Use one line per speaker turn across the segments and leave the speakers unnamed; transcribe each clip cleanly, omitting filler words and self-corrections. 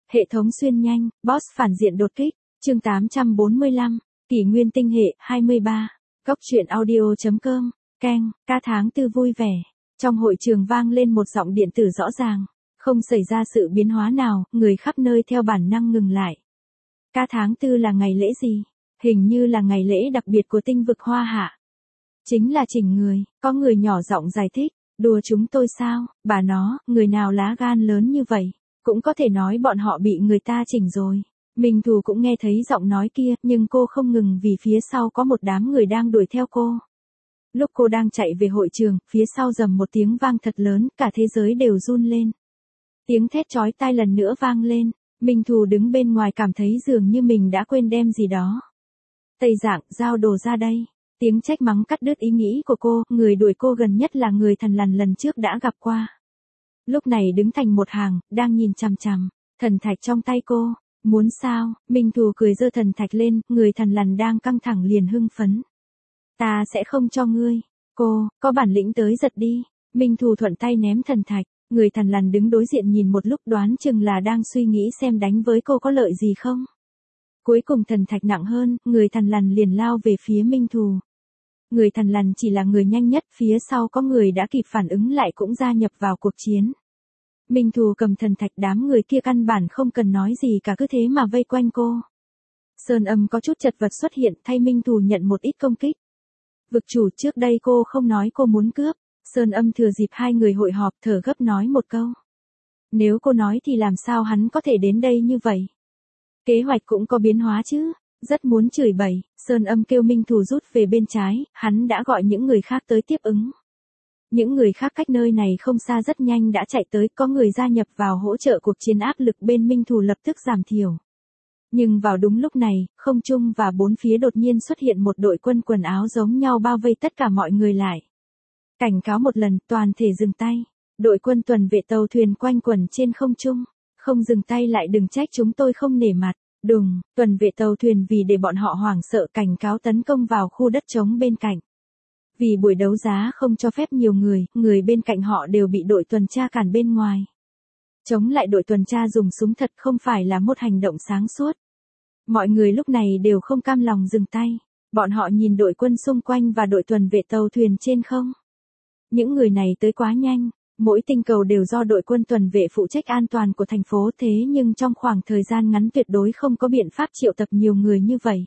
Hệ thống xuyên nhanh, boss phản diện đột kích, chương 845, kỷ nguyên tinh hệ, 23, Cốc truyện audio.com, Keng, ca tháng tư vui vẻ. Trong hội trường vang lên một giọng điện tử rõ ràng, không xảy ra sự biến hóa nào, người khắp nơi theo bản năng ngừng lại. Ca tháng tư là ngày lễ gì? Hình như là ngày lễ đặc biệt của tinh vực Hoa Hạ. Chính là chỉnh người, có người nhỏ giọng giải thích, đùa chúng tôi sao, bà nó, người nào lá gan lớn như vậy, cũng có thể nói bọn họ bị người ta chỉnh rồi. Minh Thù cũng nghe thấy giọng nói kia, nhưng cô không ngừng vì phía sau có một đám người đang đuổi theo cô. Lúc cô đang chạy về hội trường, phía sau rầm một tiếng vang thật lớn, cả thế giới đều run lên. Tiếng thét chói tai lần nữa vang lên, Minh Thù đứng bên ngoài cảm thấy dường như mình đã quên đem gì đó. Tây Dạng, giao đồ ra đây. Tiếng trách mắng cắt đứt ý nghĩ của cô, người đuổi cô gần nhất là người thần lằn lần trước đã gặp qua. Lúc này đứng thành một hàng, đang nhìn chằm chằm, thần thạch trong tay cô. Muốn sao? Minh Thù cười giơ thần thạch lên, người thần lằn đang căng thẳng liền hưng phấn. Ta sẽ không cho ngươi. Cô, có bản lĩnh tới giật đi. Minh Thù thuận tay ném thần thạch, người thần lằn đứng đối diện nhìn một lúc đoán chừng là đang suy nghĩ xem đánh với cô có lợi gì không. Cuối cùng thần thạch nặng hơn, người thần lằn liền lao về phía Minh Thù. Người thần lằn chỉ là người nhanh nhất, phía sau có người đã kịp phản ứng lại cũng gia nhập vào cuộc chiến. Minh Thù cầm thần thạch, đám người kia căn bản không cần nói gì cả cứ thế mà vây quanh cô. Sơn Âm có chút chật vật xuất hiện thay Minh Thù nhận một ít công kích. Vực chủ, trước đây cô không nói cô muốn cướp. Sơn Âm thừa dịp hai người hội họp thở gấp nói một câu. Nếu cô nói thì làm sao hắn có thể đến đây như vậy? Kế hoạch cũng có biến hóa chứ. Rất muốn chửi bậy, Sơn Âm kêu Minh Thù rút về bên trái, hắn đã gọi những người khác tới tiếp ứng. Những người khác cách nơi này không xa rất nhanh đã chạy tới, có người gia nhập vào hỗ trợ cuộc chiến, áp lực bên Minh Thù lập tức giảm thiểu. Nhưng vào đúng lúc này, không trung và bốn phía đột nhiên xuất hiện một đội quân quần áo giống nhau bao vây tất cả mọi người lại. Cảnh cáo một lần, toàn thể dừng tay. Đội quân tuần vệ tàu thuyền quanh quẩn trên không trung. Không dừng tay lại đừng trách chúng tôi không nể mặt. Đùng, tuần vệ tàu thuyền vì để bọn họ hoảng sợ cảnh cáo tấn công vào khu đất trống bên cạnh. Vì buổi đấu giá không cho phép nhiều người bên cạnh họ đều bị đội tuần tra cản bên ngoài. Chống lại đội tuần tra dùng súng thật không phải là một hành động sáng suốt. Mọi người lúc này đều không cam lòng dừng tay. Bọn họ nhìn đội quân xung quanh và đội tuần vệ tàu thuyền trên không. Những người này tới quá nhanh. Mỗi tinh cầu đều do đội quân tuần vệ phụ trách an toàn của thành phố, thế nhưng trong khoảng thời gian ngắn tuyệt đối không có biện pháp triệu tập nhiều người như vậy.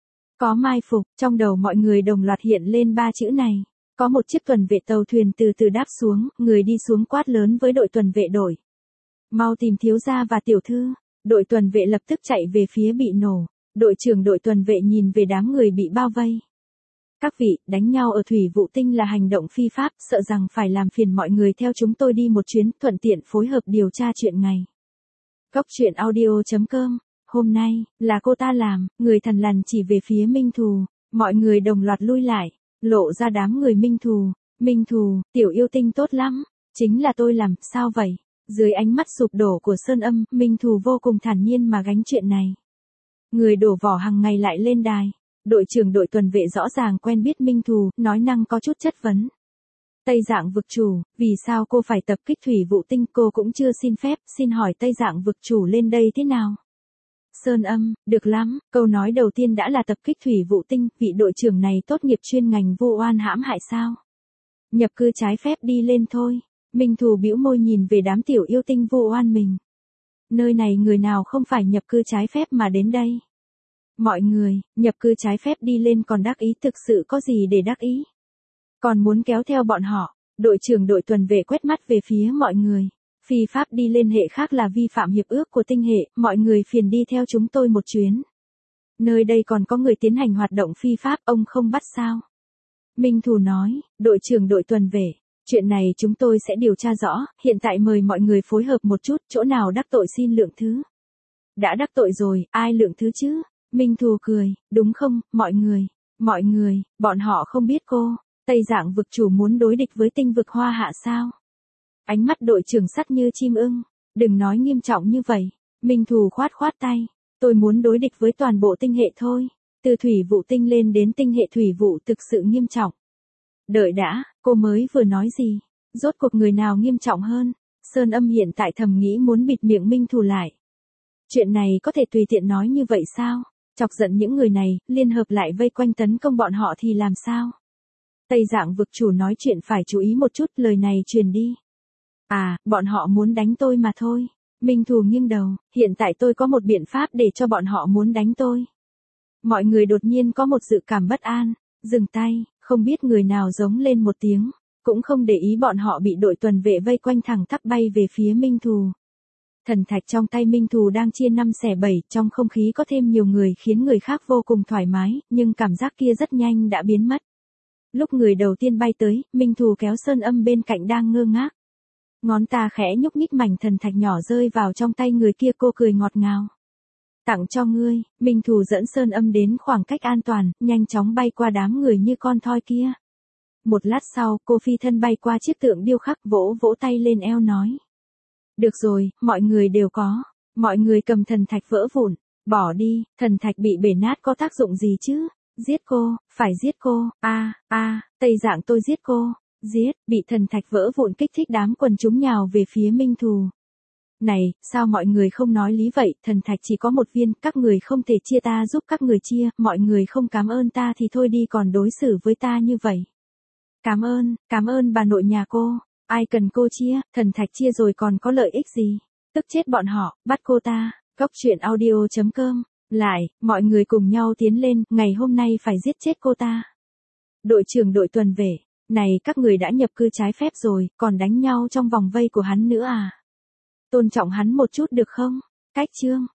Có mai phục, trong đầu mọi người đồng loạt hiện lên ba chữ này. Có một chiếc tuần vệ tàu thuyền từ từ đáp xuống, người đi xuống quát lớn với đội tuần vệ đội. Mau tìm thiếu gia và tiểu thư. Đội tuần vệ lập tức chạy về phía bị nổ. Đội trưởng đội tuần vệ nhìn về đám người bị bao vây. Các vị, đánh nhau ở thủy vụ tinh là hành động phi pháp, sợ rằng phải làm phiền mọi người theo chúng tôi đi một chuyến, thuận tiện phối hợp điều tra chuyện này. Cốc truyện audio.com, hôm nay, là cô ta làm, người thần lằn chỉ về phía Minh Thù, mọi người đồng loạt lui lại, lộ ra đám người Minh Thù, tiểu yêu tinh tốt lắm, chính là tôi làm, sao vậy? Dưới ánh mắt sụp đổ của Sơn Âm, Minh Thù vô cùng thản nhiên mà gánh chuyện này. Người đổ vỏ hàng ngày lại lên đài. Đội trưởng đội tuần vệ rõ ràng quen biết Minh Thù, nói năng có chút chất vấn. Tây Dạng vực chủ, vì sao cô phải tập kích thủy vụ tinh, cô cũng chưa xin phép, xin hỏi Tây Dạng vực chủ lên đây thế nào? Sơn Âm, được lắm, câu nói đầu tiên đã là tập kích thủy vụ tinh, vị đội trưởng này tốt nghiệp chuyên ngành vu oan hãm hại sao? Nhập cư trái phép đi lên thôi. Minh Thù bĩu môi nhìn về đám tiểu yêu tinh vu oan mình. Nơi này người nào không phải nhập cư trái phép mà đến đây? Mọi người, nhập cư trái phép đi lên còn đắc ý, thực sự có gì để đắc ý? Còn muốn kéo theo bọn họ, đội trưởng đội tuần vệ quét mắt về phía mọi người. Phi pháp đi lên hệ khác là vi phạm hiệp ước của tinh hệ, mọi người phiền đi theo chúng tôi một chuyến. Nơi đây còn có người tiến hành hoạt động phi pháp, ông không bắt sao? Minh Thù nói, đội trưởng đội tuần vệ, chuyện này chúng tôi sẽ điều tra rõ, hiện tại mời mọi người phối hợp một chút, chỗ nào đắc tội xin lượng thứ. Đã đắc tội rồi, ai lượng thứ chứ? Minh Thù cười, đúng không, mọi người, bọn họ không biết cô, Tây Dạng vực chủ muốn đối địch với tinh vực Hoa Hạ sao? Ánh mắt đội trưởng sắt như chim ưng, đừng nói nghiêm trọng như vậy, Minh Thù khoát tay, tôi muốn đối địch với toàn bộ tinh hệ thôi, từ thủy vụ tinh lên đến tinh hệ thủy vụ thực sự nghiêm trọng. Đợi đã, cô mới vừa nói gì, rốt cuộc người nào nghiêm trọng hơn? Sơn Âm hiện tại thầm nghĩ muốn bịt miệng Minh Thù lại. Chuyện này có thể tùy tiện nói như vậy sao? Chọc giận những người này, liên hợp lại vây quanh tấn công bọn họ thì làm sao? Tây Dạng vực chủ nói chuyện phải chú ý một chút, lời này truyền đi. À, bọn họ muốn đánh tôi mà thôi. Minh Thù nghiêng đầu, hiện tại tôi có một biện pháp để cho bọn họ muốn đánh tôi. Mọi người đột nhiên có một dự cảm bất an, dừng tay, không biết người nào giống lên một tiếng, cũng không để ý bọn họ bị đội tuần vệ vây quanh thẳng tắp bay về phía Minh Thù. Thần thạch trong tay Minh Thù đang chia 5/7, trong không khí có thêm nhiều người khiến người khác vô cùng thoải mái, nhưng cảm giác kia rất nhanh đã biến mất. Lúc người đầu tiên bay tới, Minh Thù kéo Sơn Âm bên cạnh đang ngơ ngác. Ngón ta khẽ nhúc nhích, mảnh thần thạch nhỏ rơi vào trong tay người kia, cô cười ngọt ngào. Tặng cho ngươi. Minh Thù dẫn Sơn Âm đến khoảng cách an toàn, nhanh chóng bay qua đám người như con thoi kia. Một lát sau, cô phi thân bay qua chiếc tượng điêu khắc, vỗ vỗ tay lên eo nói. Được rồi, mọi người đều có. Mọi người cầm thần thạch vỡ vụn. Bỏ đi, thần thạch bị bể nát có tác dụng gì chứ? Giết cô, phải giết cô. Tây Dạng tôi giết cô. Giết, bị thần thạch vỡ vụn kích thích, đám quần chúng nhào về phía Minh Thù. Này, sao mọi người không nói lý vậy, thần thạch chỉ có một viên, các người không thể chia, ta giúp các người chia, mọi người không cảm ơn ta thì thôi đi, còn đối xử với ta như vậy. Cảm ơn bà nội nhà cô, ai cần cô chia, thần thạch chia rồi còn có lợi ích gì, tức chết bọn họ, bắt cô ta. Góc truyện audio.com. Lại, mọi người cùng nhau tiến lên, ngày hôm nay phải giết chết cô ta. Đội trưởng đội tuần vệ, này các người đã nhập cư trái phép rồi, còn đánh nhau trong vòng vây của hắn nữa à? Tôn trọng hắn một chút được không? Cách chương